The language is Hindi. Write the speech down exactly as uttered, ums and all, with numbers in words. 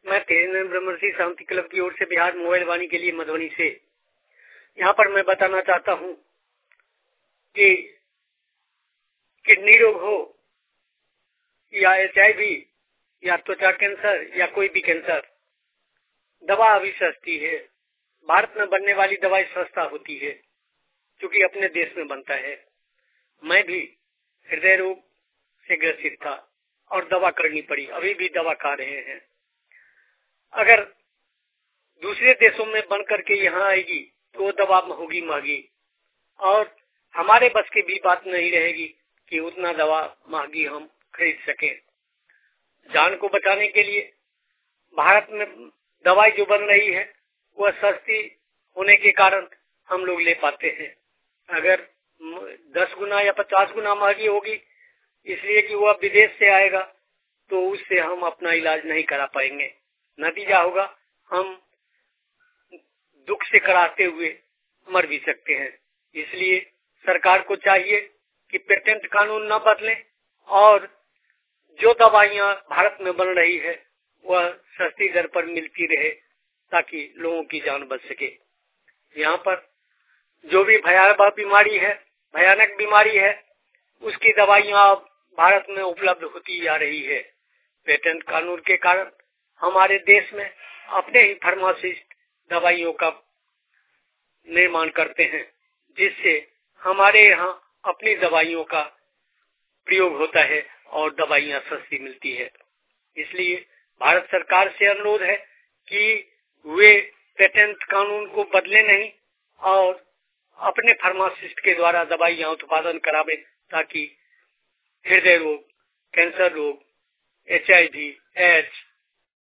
मैं तेज ब्रह्मर्षि शांति क्लब की ओर से बिहार मोबाइल वाणी के लिए मधुबनी से यहाँ पर मैं बताना चाहता हूँ कि किडनी रोग हो या एच आई वी या त्वचा कैंसर या कोई भी कैंसर, दवा अभी सस्ती है। भारत में बनने वाली दवाई सस्ता होती है क्योंकि अपने देश में बनता है। मैं भी हृदय रोग से ग्रसित था और दवा करनी पड़ी, अभी भी दवा खा रहे हैं। अगर दूसरे देशों में बन करके यहाँ आएगी तो वो दवा होगी महंगी और हमारे बस की भी बात नहीं रहेगी कि उतना दवा महंगी हम खरीद सके। जान को बचाने के लिए भारत में दवाई जो बन रही है वह सस्ती होने के कारण हम लोग ले पाते हैं। अगर दस गुना या पचास गुना महंगी होगी इसलिए कि वह विदेश से आएगा तो उससे हम अपना इलाज नहीं करा पाएंगे। नतीजा होगा हम दुख से कराते हुए मर भी सकते हैं। इसलिए सरकार को चाहिए कि पेटेंट कानून न बदले और जो दवाइयाँ भारत में बन रही है वह सस्ती दर पर मिलती रहे ताकि लोगों की जान बच सके। यहाँ पर जो भी भयावह बीमारी है, भयानक बीमारी है, उसकी दवाइयाँ अब भारत में उपलब्ध होती जा रही है। पेटेंट कानून के कारण हमारे देश में अपने ही फार्मासिस्ट दवाइयों का निर्माण करते हैं, जिससे हमारे यहाँ अपनी दवाइयों का प्रयोग होता है और दवाइयाँ सस्ती मिलती है। इसलिए भारत सरकार से अनुरोध है कि वे पेटेंट कानून को बदले नहीं और अपने फार्मासिस्ट के द्वारा दवाइयाँ उत्पादन करावे ताकि हृदय रोग, कैंसर रोग, एच आई वी, एड्स